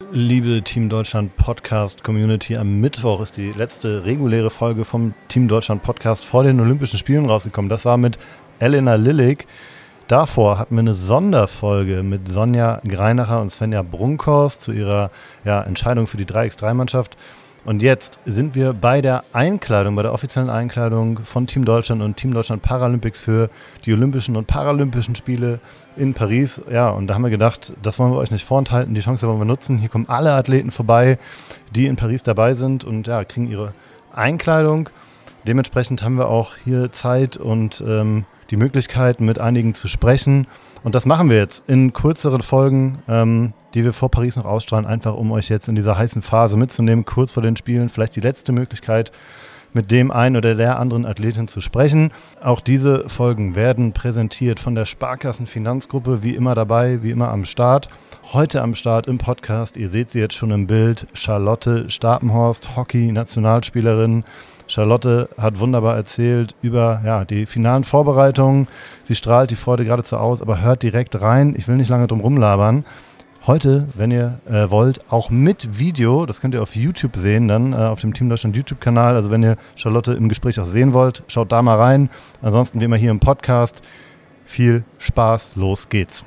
Liebe Team Deutschland Podcast Community, am Mittwoch ist die letzte reguläre Folge vom Team Deutschland Podcast vor den Olympischen Spielen rausgekommen. Das war mit Elena Lillig. Davor hatten wir eine Sonderfolge mit Sonja Greinacher und Svenja Brunkhorst zu ihrer Entscheidung für die 3x3-Mannschaft. Und jetzt sind wir bei der Einkleidung, bei der offiziellen Einkleidung von Team Deutschland und Team Deutschland Paralympics für die Olympischen und Paralympischen Spiele in Paris. Ja, und da haben wir gedacht, das wollen wir euch nicht vorenthalten, die Chance wollen wir nutzen. Hier kommen alle Athleten vorbei, die in Paris dabei sind und kriegen ihre Einkleidung. Dementsprechend haben wir auch hier Zeit und die Möglichkeit, mit einigen zu sprechen. Und das machen wir jetzt in kürzeren Folgen, die wir vor Paris noch ausstrahlen, einfach um euch jetzt in dieser heißen Phase mitzunehmen, kurz vor den Spielen, vielleicht die letzte Möglichkeit, mit dem einen oder der anderen Athletin zu sprechen. Auch diese Folgen werden präsentiert von der Sparkassen-Finanzgruppe, wie immer dabei, wie immer am Start. Heute am Start im Podcast, ihr seht sie jetzt schon im Bild, Charlotte Stapenhorst, Hockey-Nationalspielerin. Charlotte hat wunderbar erzählt über die finalen Vorbereitungen. Sie strahlt die Freude geradezu aus, aber hört direkt rein. Ich will nicht lange drum rumlabern. Heute, wenn ihr wollt, auch mit Video, das könnt ihr auf YouTube sehen, dann auf dem Team Deutschland YouTube-Kanal. Also wenn ihr Charlotte im Gespräch auch sehen wollt, schaut da mal rein. Ansonsten wie immer hier im Podcast. Viel Spaß, los geht's.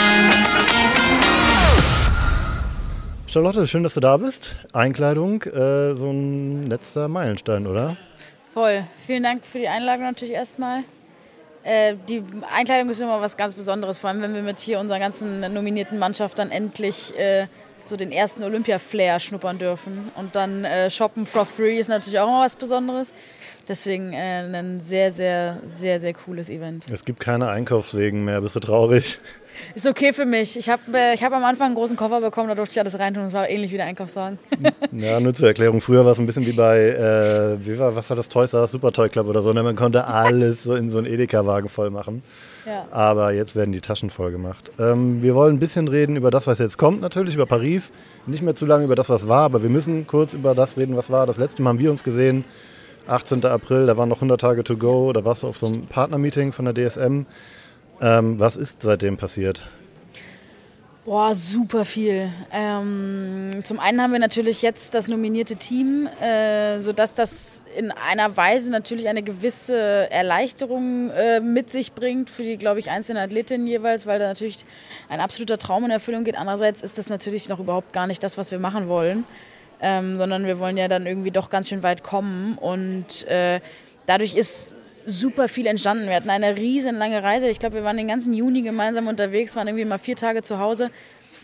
Charlotte, schön, dass du da bist. Einkleidung, so ein letzter Meilenstein, oder? Voll. Vielen Dank für die Einladung natürlich erstmal. Die Einkleidung ist immer was ganz Besonderes, vor allem wenn wir mit hier unserer ganzen nominierten Mannschaft dann endlich so den ersten Olympia-Flair schnuppern dürfen. Und dann shoppen for free ist natürlich auch immer was Besonderes. Deswegen ein sehr, sehr, sehr, sehr cooles Event. Es gibt keine Einkaufswegen mehr, bist du traurig? Ist okay für mich. Ich hab am Anfang einen großen Koffer bekommen, da durfte ich alles reintun. Das war ähnlich wie der Einkaufswagen. Ja, nur zur Erklärung. Früher war es ein bisschen wie bei, was war das, Toys R Us Super Toy Club oder so. Man konnte alles so in so einen Edeka-Wagen voll machen. Ja. Aber jetzt werden die Taschen voll gemacht. Wir wollen ein bisschen reden über das, was jetzt kommt, natürlich, über Paris. Nicht mehr zu lange über das, was war, aber wir müssen kurz über das reden, was war. Das letzte Mal haben wir uns gesehen. 18. April, da waren noch 100 Tage to go, da warst du auf so einem Partnermeeting von der DSM. Was ist seitdem passiert? Boah, super viel. Zum einen haben wir natürlich jetzt das nominierte Team, sodass das in einer Weise natürlich eine gewisse Erleichterung mit sich bringt für die, glaube ich, einzelnen Athletinnen jeweils, weil da natürlich ein absoluter Traum in Erfüllung geht. Andererseits ist das natürlich noch überhaupt gar nicht das, was wir machen wollen. Sondern wir wollen ja dann irgendwie doch ganz schön weit kommen und dadurch ist super viel entstanden. Wir hatten eine riesen lange Reise. Ich glaube, wir waren den ganzen Juni gemeinsam unterwegs, waren irgendwie mal 4 Tage zu Hause,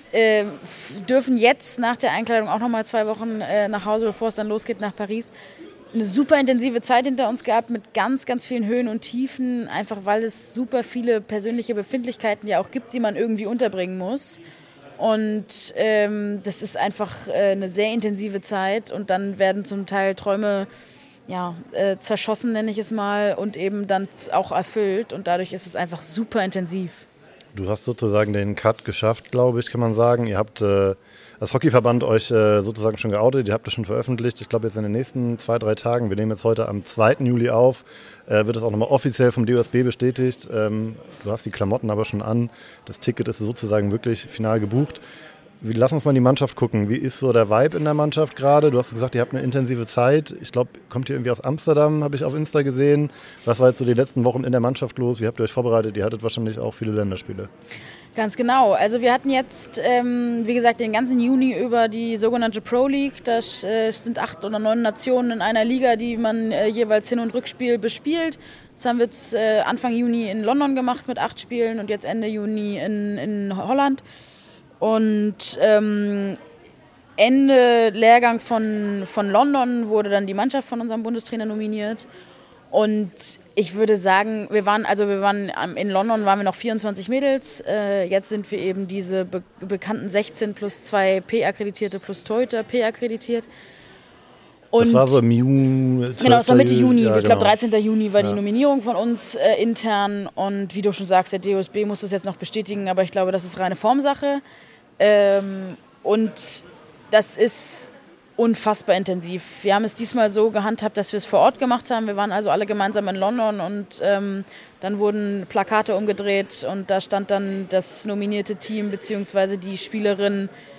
dürfen jetzt nach der Einkleidung auch nochmal 2 Wochen nach Hause, bevor es dann losgeht nach Paris. Eine super intensive Zeit hinter uns gehabt mit ganz, ganz vielen Höhen und Tiefen, einfach weil es super viele persönliche Befindlichkeiten ja auch gibt, die man irgendwie unterbringen muss. Und das ist einfach eine sehr intensive Zeit und dann werden zum Teil Träume zerschossen, nenne ich es mal, und eben dann auch erfüllt und dadurch ist es einfach super intensiv. Du hast sozusagen den Cut geschafft, glaube ich, kann man sagen. Ihr habt als Hockeyverband euch sozusagen schon geoutet, ihr habt das schon veröffentlicht. Ich glaube jetzt in den nächsten 2-3 Tagen, wir nehmen jetzt heute am 2. Juli auf, wird es auch nochmal offiziell vom DOSB bestätigt. Du hast die Klamotten aber schon an, das Ticket ist sozusagen wirklich final gebucht. Lass uns mal in die Mannschaft gucken. Wie ist so der Vibe in der Mannschaft gerade? Du hast gesagt, ihr habt eine intensive Zeit. Ich glaube, kommt ihr irgendwie aus Amsterdam, habe ich auf Insta gesehen. Was war jetzt so die letzten Wochen in der Mannschaft los? Wie habt ihr euch vorbereitet? Ihr hattet wahrscheinlich auch viele Länderspiele. Ganz genau. Also wir hatten jetzt, wie gesagt, den ganzen Juni über die sogenannte Pro League. Das sind 8 oder 9 Nationen in einer Liga, die man jeweils Hin- und Rückspiel bespielt. Das haben wir jetzt Anfang Juni in London gemacht mit 8 Spielen und jetzt Ende Juni in Holland. Und Ende Lehrgang von London wurde dann die Mannschaft von unserem Bundestrainer nominiert. Und ich würde sagen, in London waren wir noch 24 Mädels. Jetzt sind wir eben diese bekannten 16 plus 2 P-Akkreditierte plus Torhüter P-akkreditiert. Und das war so im Juni. Genau, das war Mitte Juni. Ja, ich glaube, 13. Juni war die Nominierung von uns intern. Und wie du schon sagst, der DOSB muss das jetzt noch bestätigen, aber ich glaube, das ist reine Formsache. Und das ist unfassbar intensiv. Wir haben es diesmal so gehandhabt, dass wir es vor Ort gemacht haben. Wir waren also alle gemeinsam in London und dann wurden Plakate umgedreht und da stand dann das nominierte Team bzw. die Spielerin,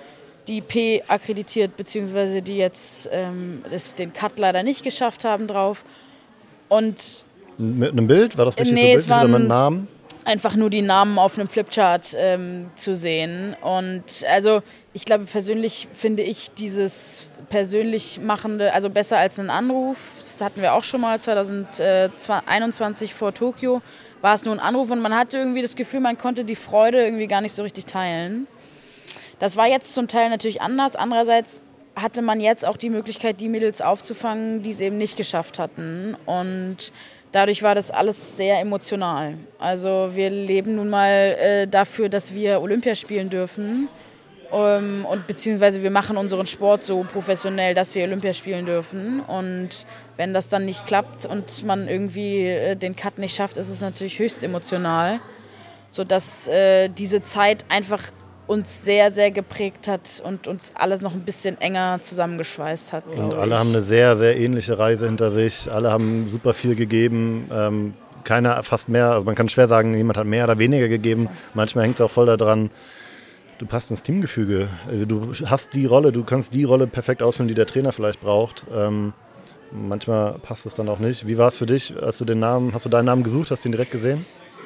die P akkreditiert, beziehungsweise die jetzt den Cut leider nicht geschafft haben drauf. Und mit einem Bild? War das richtig nee, so Bild? Oder mit einem Namen? Einfach nur die Namen auf einem Flipchart zu sehen. Und also ich glaube, persönlich finde ich dieses persönlich Machende, also besser als einen Anruf. Das hatten wir auch schon mal 2021 vor Tokio. War es nur ein Anruf und man hatte irgendwie das Gefühl, man konnte die Freude irgendwie gar nicht so richtig teilen. Das war jetzt zum Teil natürlich anders. Andererseits hatte man jetzt auch die Möglichkeit, die Mädels aufzufangen, die es eben nicht geschafft hatten. Und dadurch war das alles sehr emotional. Also wir leben nun mal dafür, dass wir Olympia spielen dürfen. Und beziehungsweise wir machen unseren Sport so professionell, dass wir Olympia spielen dürfen. Und wenn das dann nicht klappt und man irgendwie den Cut nicht schafft, ist es natürlich höchst emotional. Sodass diese Zeit einfach uns sehr, sehr geprägt hat und uns alles noch ein bisschen enger zusammengeschweißt hat. Und alle haben eine sehr, sehr ähnliche Reise hinter sich. Alle haben super viel gegeben. Keiner fast mehr. Also man kann schwer sagen, jemand hat mehr oder weniger gegeben. Manchmal hängt es auch voll daran, du passt ins Teamgefüge. Du hast die Rolle, du kannst die Rolle perfekt ausfüllen, die der Trainer vielleicht braucht. Manchmal passt es dann auch nicht. Wie war es für dich, hast du deinen Namen gesucht, hast du ihn direkt gesehen?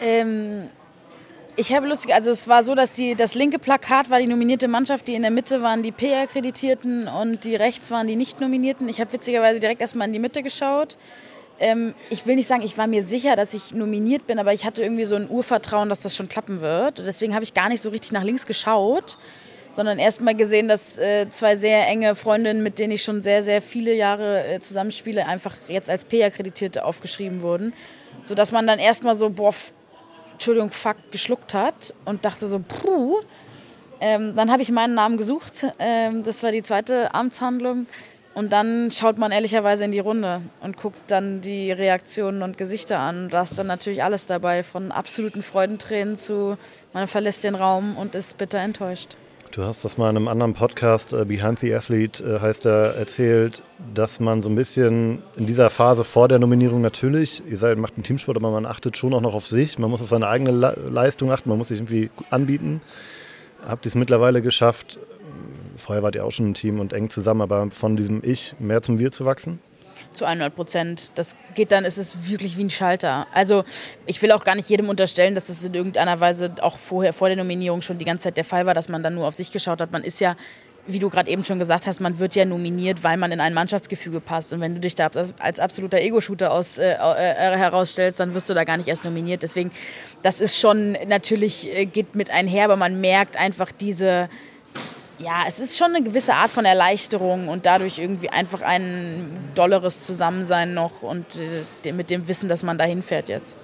Ich habe lustig, also es war so, dass das linke Plakat war die nominierte Mannschaft, die in der Mitte waren die P-Akkreditierten und die rechts waren die Nicht-Nominierten. Ich habe witzigerweise direkt erstmal in die Mitte geschaut. Ich will nicht sagen, ich war mir sicher, dass ich nominiert bin, aber ich hatte irgendwie so ein Urvertrauen, dass das schon klappen wird. Und deswegen habe ich gar nicht so richtig nach links geschaut, sondern erst mal gesehen, dass zwei sehr enge Freundinnen, mit denen ich schon sehr, sehr viele Jahre zusammenspiele, einfach jetzt als P-Akkreditierte aufgeschrieben wurden. Sodass man dann erstmal so, fuck, geschluckt hat und dachte so, puh. Dann habe ich meinen Namen gesucht. Das war die zweite Amtshandlung. Und dann schaut man ehrlicherweise in die Runde und guckt dann die Reaktionen und Gesichter an. Da ist dann natürlich alles dabei, von absoluten Freudentränen zu, man verlässt den Raum und ist bitter enttäuscht. Du hast das mal in einem anderen Podcast, Behind the Athlete heißt er, erzählt, dass man so ein bisschen in dieser Phase vor der Nominierung natürlich, macht einen Teamsport, aber man achtet schon auch noch auf sich, man muss auf seine eigene Leistung achten, man muss sich irgendwie anbieten. Habt ihr es mittlerweile geschafft, vorher wart ihr auch schon ein Team und eng zusammen, aber von diesem Ich mehr zum Wir zu wachsen? Zu 100%. Das geht dann, ist es wirklich wie ein Schalter. Also ich will auch gar nicht jedem unterstellen, dass das in irgendeiner Weise auch vor der Nominierung schon die ganze Zeit der Fall war, dass man dann nur auf sich geschaut hat. Man ist ja, wie du gerade eben schon gesagt hast, man wird ja nominiert, weil man in ein Mannschaftsgefüge passt. Und wenn du dich da als absoluter Ego-Shooter herausstellst, dann wirst du da gar nicht erst nominiert. Deswegen, das ist schon, natürlich geht mit einher, aber man merkt einfach es ist schon eine gewisse Art von Erleichterung und dadurch irgendwie einfach ein dolleres Zusammensein noch und mit dem Wissen, dass man dahin fährt jetzt.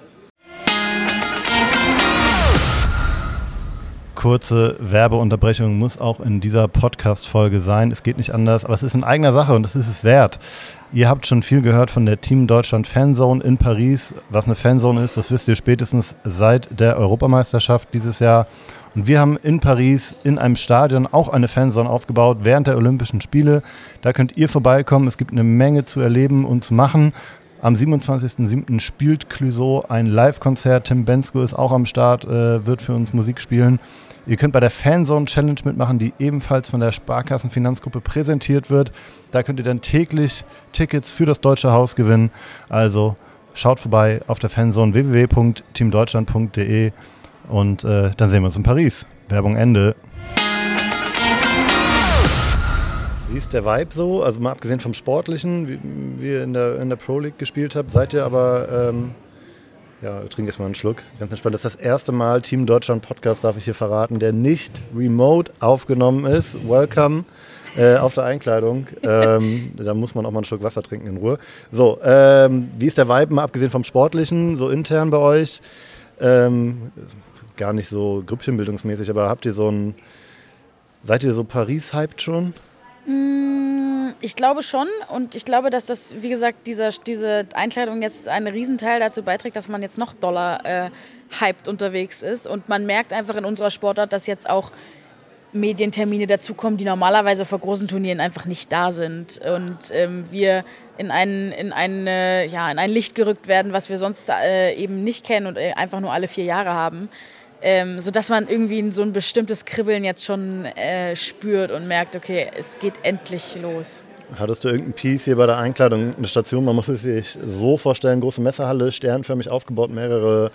Kurze Werbeunterbrechung muss auch in dieser Podcast-Folge sein. Es geht nicht anders, aber es ist in eigener Sache und das ist es wert. Ihr habt schon viel gehört von der Team Deutschland Fanzone in Paris. Was eine Fanzone ist, das wisst ihr spätestens seit der Europameisterschaft dieses Jahr. Und wir haben in Paris in einem Stadion auch eine Fanzone aufgebaut während der Olympischen Spiele. Da könnt ihr vorbeikommen. Es gibt eine Menge zu erleben und zu machen. Am 27.07. spielt Clouseau ein Live-Konzert. Tim Bensko ist auch am Start, wird für uns Musik spielen. Ihr könnt bei der Fanzone Challenge mitmachen, die ebenfalls von der Sparkassenfinanzgruppe präsentiert wird. Da könnt ihr dann täglich Tickets für das Deutsche Haus gewinnen. Also schaut vorbei auf der Fanzone www.teamdeutschland.de. Und dann sehen wir uns in Paris. Werbung Ende. Wie ist der Vibe so? Also mal abgesehen vom Sportlichen, wie ihr in der Pro League gespielt habt, seid ihr aber, ich trinke jetzt mal einen Schluck, ganz entspannt. Das ist das erste Mal Team Deutschland Podcast, darf ich hier verraten, der nicht remote aufgenommen ist. Welcome auf der Einkleidung. Da muss man auch mal einen Schluck Wasser trinken in Ruhe. So, wie ist der Vibe mal abgesehen vom Sportlichen, so intern bei euch? Gar nicht so grüppchenbildungsmäßig, aber seid ihr so Paris-hyped schon? Ich glaube schon und ich glaube, dass das, wie gesagt, diese Einkleidung jetzt einen Riesenteil dazu beiträgt, dass man jetzt noch doller hyped unterwegs ist und man merkt einfach in unserer Sportart, dass jetzt auch Medientermine dazukommen, die normalerweise vor großen Turnieren einfach nicht da sind und wir in ein Licht gerückt werden, was wir sonst eben nicht kennen und einfach nur alle 4 Jahre haben. sodass man irgendwie so ein bestimmtes Kribbeln jetzt schon spürt und merkt, okay, es geht endlich los. Hattest du irgendein Piece hier bei der Einkleidung, eine Station, man muss es sich so vorstellen, große Messerhalle, sternförmig aufgebaut, mehrere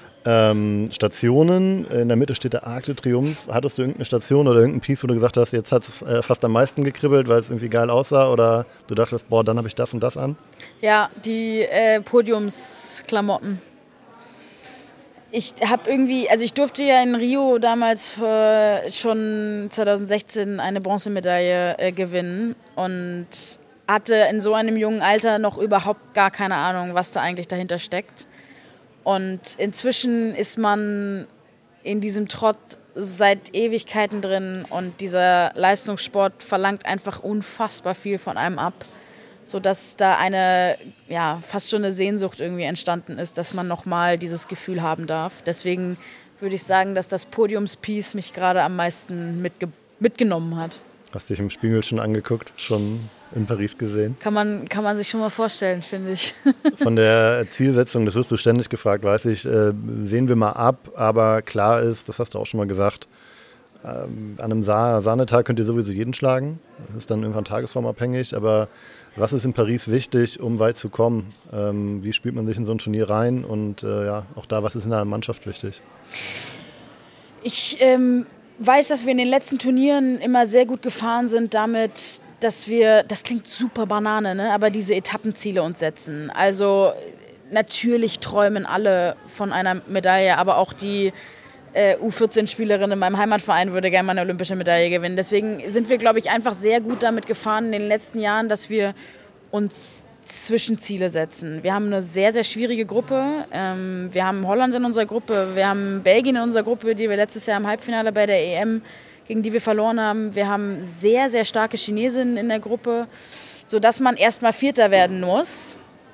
Stationen, in der Mitte steht der Arc de Triomphe. Hattest du irgendeine Station oder irgendein Piece, wo du gesagt hast, jetzt hat es fast am meisten gekribbelt, weil es irgendwie geil aussah oder du dachtest, boah, dann habe ich das und das an? Ja, die Podiumsklamotten. Ich habe irgendwie, also ich durfte ja in Rio damals schon 2016 eine Bronzemedaille gewinnen und hatte in so einem jungen Alter noch überhaupt gar keine Ahnung, was da eigentlich dahinter steckt. Und inzwischen ist man in diesem Trott seit Ewigkeiten drin und dieser Leistungssport verlangt einfach unfassbar viel von einem ab, sodass da fast schon eine Sehnsucht irgendwie entstanden ist, dass man nochmal dieses Gefühl haben darf. Deswegen würde ich sagen, dass das Podiumspiece mich gerade am meisten mitgenommen hat. Hast du dich im Spiegel schon angeguckt, schon in Paris gesehen? Kann man sich schon mal vorstellen, finde ich. Von der Zielsetzung, das wirst du ständig gefragt, weiß ich, sehen wir mal ab. Aber klar ist, das hast du auch schon mal gesagt, an einem Sahnetag könnt ihr sowieso jeden schlagen. Das ist dann irgendwann tagesformabhängig. Aber was ist in Paris wichtig, um weit zu kommen? Wie spielt man sich in so ein Turnier rein? Und auch da, was ist in der Mannschaft wichtig? Ich weiß, dass wir in den letzten Turnieren immer sehr gut gefahren sind damit, dass wir, das klingt super Banane, ne? Aber diese Etappenziele uns setzen. Also natürlich träumen alle von einer Medaille, aber auch die U14-Spielerin in meinem Heimatverein würde gerne mal eine olympische Medaille gewinnen. Deswegen sind wir, glaube ich, einfach sehr gut damit gefahren in den letzten Jahren, dass wir uns Zwischenziele setzen. Wir haben eine sehr, sehr schwierige Gruppe. Wir haben Holland in unserer Gruppe, wir haben Belgien in unserer Gruppe, die wir letztes Jahr im Halbfinale bei der EM, gegen die wir verloren haben. Wir haben sehr, sehr starke Chinesinnen in der Gruppe, sodass man erstmal Vierter werden muss.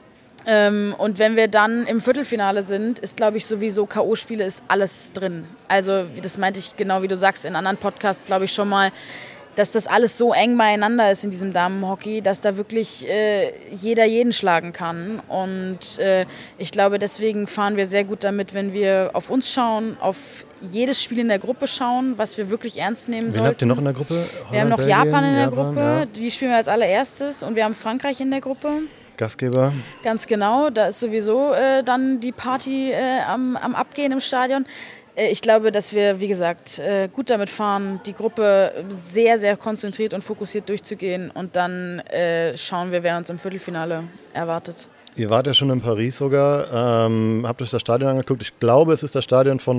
Und wenn wir dann im Viertelfinale sind, ist, glaube ich, sowieso K.O.-Spiele ist alles drin. Also das meinte ich genau, wie du sagst, in anderen Podcasts, glaube ich, schon mal, dass das alles so eng beieinander ist in diesem Damenhockey, dass da wirklich jeder jeden schlagen kann. Und ich glaube, deswegen fahren wir sehr gut damit, wenn wir auf uns schauen, auf jedes Spiel in der Gruppe schauen, was wir wirklich ernst nehmen sollten. Wen habt ihr noch in der Gruppe? Holland, wir haben noch Belgien, Japan in der Gruppe, ja. Die spielen wir als allererstes. Und wir haben Frankreich in der Gruppe. Gastgeber. Ganz genau, da ist sowieso dann die Party am Abgehen im Stadion. Ich glaube, dass wir, wie gesagt, gut damit fahren, die Gruppe sehr, sehr konzentriert und fokussiert durchzugehen und dann schauen wir, wer uns im Viertelfinale erwartet. Ihr wart ja schon in Paris sogar, habt euch das Stadion angeguckt. Ich glaube, es ist das Stadion von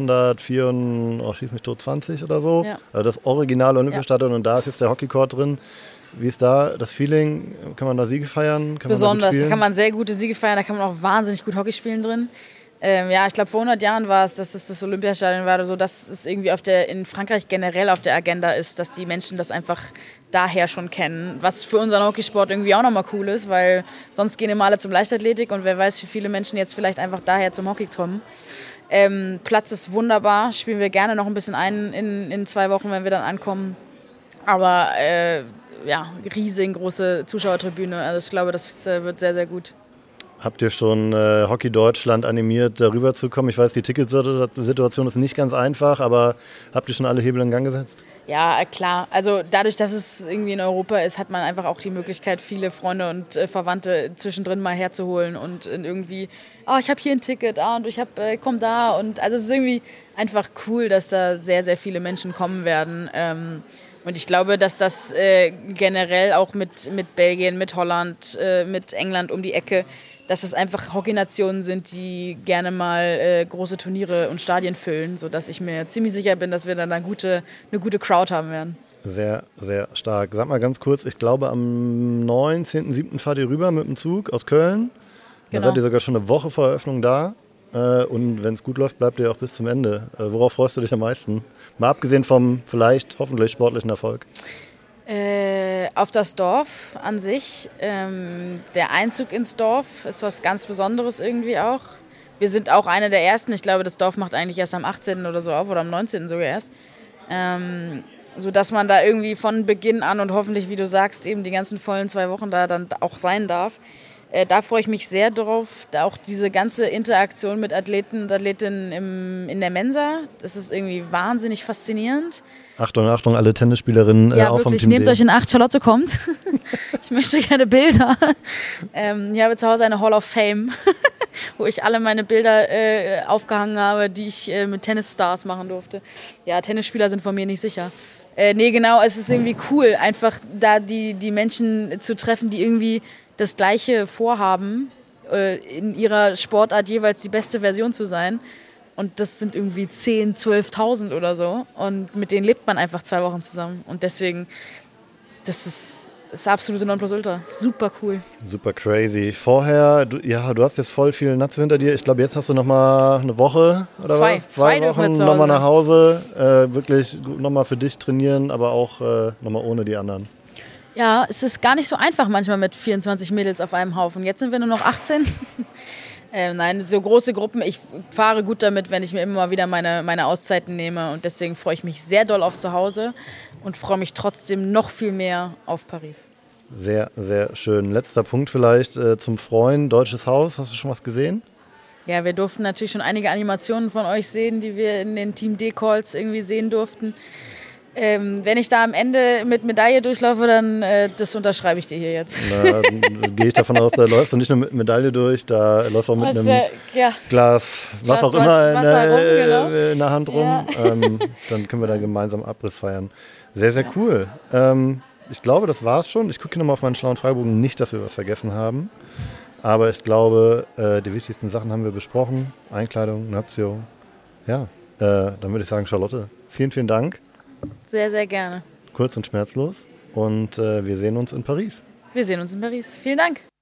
1924 oder so. Ja. Also das originale Olympiastadion und da ist jetzt der Hockeycourt drin. Wie ist da das Feeling? Kann man da Siege feiern? Besonders, da kann man sehr gute Siege feiern, da kann man auch wahnsinnig gut Hockey spielen drin. Ich glaube, vor 100 Jahren war es, dass das Olympiastadion war, so dass es irgendwie in Frankreich generell auf der Agenda ist, dass die Menschen das einfach daher schon kennen. Was für unseren Hockeysport irgendwie auch nochmal cool ist, weil sonst gehen immer alle zum Leichtathletik und wer weiß, wie viele Menschen jetzt vielleicht einfach daher zum Hockey kommen. Platz ist wunderbar, spielen wir gerne noch ein bisschen ein in 2 Wochen, wenn wir dann ankommen. Aber riesengroße Zuschauertribüne, also ich glaube, das wird sehr, sehr gut. Habt ihr schon Hockey Deutschland animiert, darüber zu kommen? Ich weiß, die Ticketsituation ist nicht ganz einfach, aber habt ihr schon alle Hebel in Gang gesetzt? Ja, klar. Also dadurch, dass es irgendwie in Europa ist, hat man einfach auch die Möglichkeit, viele Freunde und Verwandte zwischendrin mal herzuholen und irgendwie, ich habe hier ein Ticket, und ich komm da. Und also es ist irgendwie einfach cool, dass da sehr, sehr viele Menschen kommen werden. Und ich glaube, dass das generell auch mit Belgien, mit Holland, mit England um die Ecke, dass es einfach Hockeynationen sind, die gerne mal große Turniere und Stadien füllen, sodass ich mir ziemlich sicher bin, dass wir dann eine gute Crowd haben werden. Sehr, sehr stark. Sag mal ganz kurz, ich glaube am 19.07. fahrt ihr rüber mit dem Zug aus Köln. Genau. Da seid ihr sogar schon eine Woche vor Eröffnung da. Und wenn es gut läuft, bleibt ihr auch bis zum Ende. Worauf freust du dich am meisten? Mal abgesehen vom vielleicht, hoffentlich sportlichen Erfolg. Auf das Dorf an sich. Der Einzug ins Dorf ist was ganz Besonderes irgendwie auch. Wir sind auch eine der Ersten. Ich glaube, das Dorf macht eigentlich erst am 18. oder so auf oder am 19. sogar erst. Sodass man da irgendwie von Beginn an und hoffentlich, wie du sagst, eben die ganzen vollen 2 Wochen da dann auch sein darf. Da freue ich mich sehr drauf. Auch diese ganze Interaktion mit Athleten und Athletinnen in der Mensa, das ist irgendwie wahnsinnig faszinierend. Achtung, Achtung, alle Tennisspielerinnen auch vom Team D. Nehmt euch in Acht, Charlotte kommt. Ich möchte gerne Bilder. Ich habe zu Hause eine Hall of Fame, wo ich alle meine Bilder aufgehangen habe, die ich mit Tennisstars machen durfte. Ja, Tennisspieler sind von mir nicht sicher. Nee, genau, es ist irgendwie cool, einfach da die Menschen zu treffen, die irgendwie das Gleiche vorhaben, in ihrer Sportart jeweils die beste Version zu sein. Und das sind irgendwie 10.000, 12.000 oder so. Und mit denen lebt man einfach 2 Wochen zusammen. Und deswegen, das ist das absolute Nonplusultra. Super cool. Super crazy. Vorher, du hast jetzt voll viel Natze hinter dir. Ich glaube, jetzt hast du nochmal eine Woche oder 2. was? 2 Wochen nochmal nach Hause. Wirklich nochmal für dich trainieren, aber auch nochmal ohne die anderen. Ja, es ist gar nicht so einfach manchmal mit 24 Mädels auf einem Haufen. Jetzt sind wir nur noch 18. Nein, so große Gruppen. Ich fahre gut damit, wenn ich mir immer mal wieder meine Auszeiten nehme. Und deswegen freue ich mich sehr doll auf zu Hause und freue mich trotzdem noch viel mehr auf Paris. Sehr, sehr schön. Letzter Punkt vielleicht zum Freuen. Deutsches Haus, hast du schon was gesehen? Ja, wir durften natürlich schon einige Animationen von euch sehen, die wir in den Team D-Calls irgendwie sehen durften. Wenn ich da am Ende mit Medaille durchlaufe, dann das unterschreibe ich dir hier jetzt. Na, gehe ich davon aus, da läufst du nicht nur mit Medaille durch, da läufst du auch mit einem Glas, was auch immer in der Hand rum. Ja. Dann können wir da gemeinsam Abriss feiern. Sehr, sehr cool. Ich glaube, das war's schon. Ich gucke nochmal auf meinen schlauen Freibogen. Nicht, dass wir was vergessen haben. Aber ich glaube, die wichtigsten Sachen haben wir besprochen. Einkleidung, Natio. Ja, dann würde ich sagen, Charlotte, vielen, vielen Dank. Sehr, sehr gerne. Kurz und schmerzlos. Und wir sehen uns in Paris. Wir sehen uns in Paris. Vielen Dank.